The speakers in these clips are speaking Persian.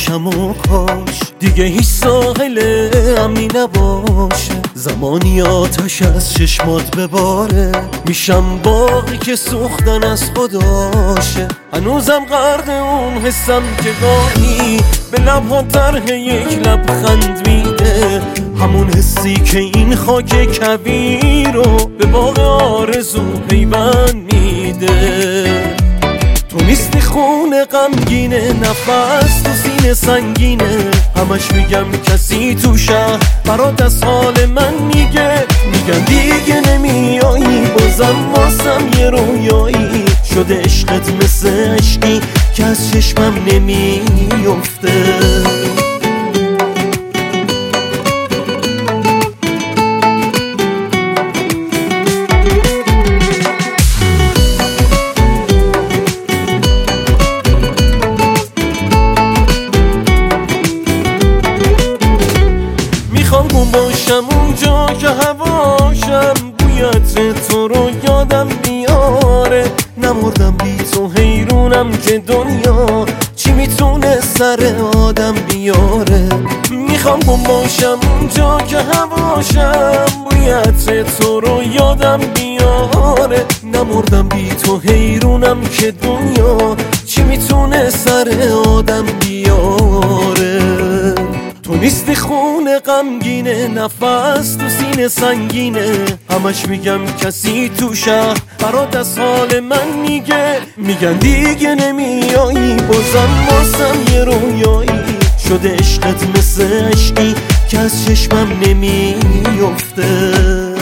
باشم و کاش دیگه هیچ ساحل امنی نباشه. زمانی آتش از چشمات بباره، میشم باقی که سوختن از خداشه. هنوزم غرق اون حسم که گاهی به لبها طرح یک لبخند میده، همون حسی که این خاک کویر رو به باغ آرزو پیوند میده. تو نیستی خون غمگینه، نفس تو سینه سنگینه، همش میگم کسی تو شهر برات از حال من میگه. میگن دیگه نمیایی، بازم واسم یه رویایی شده عشقت مثل عشقی که از چشمم نمیفته. میخوام باشم اونجا که هواشم بویت تو رو یادم میاره. نمردم بی تو، حیرونم که دنیا چی میتونه سر آدم بیاره. میخوام باشم اونجا که هواشم بویت تو رو یادم میاره. نمردم بی تو، حیرونم که دنیا چی میتونه سر آدم بیاره. تو نیستی خون غمگینه، نفس تو سینه سنگینه، همش میگم کسی تو شهر برات از حال من میگه. میگن دیگه نمیایی، بازم واسم یه رویایی شده عشقت مثل عشقی که از چشمم نمیفته.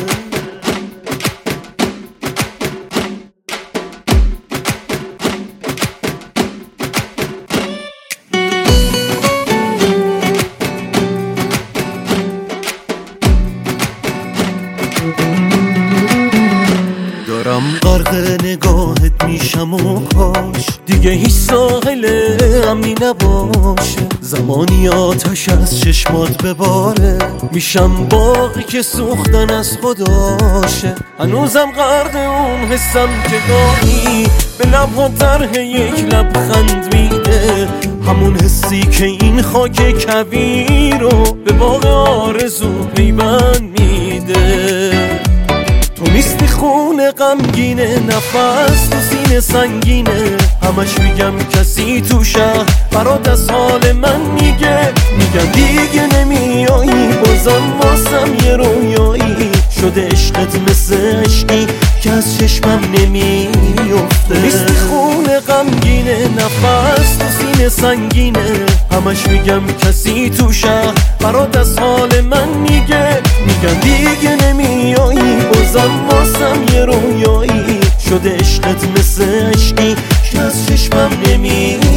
دارم غرق نگاهت میشم و کاش دیگه هیچ ساحل امنی نباشه. زمانی آتش از چشمات بباره، میشم باقی که سوختن از خداشه. هنوزم غرق اون حسم که گاهی به لبها طرح یک لبخند میده، همون حسی که این خاک کویر رو به باغ آرزو پیوند میده. تو نیستی خون غمگینه، نفس تو سینه سنگینه، همش میگم کسی تو شهر برات از حال من میگه. میگن دیگه نمیایی، بازم واسم یه رویایی شده عشقت مثل عشقی که از چشمم نمیفته. تو نیستی خون غمگینه، نفس تو سینه سنگینه، همش میگم کسی تو شهر برات از حال من میگه. میگن دیگه نمیایی، بازم واسم یه رویایی شده عشقت مثل عشقی که از چشمم نمیفته.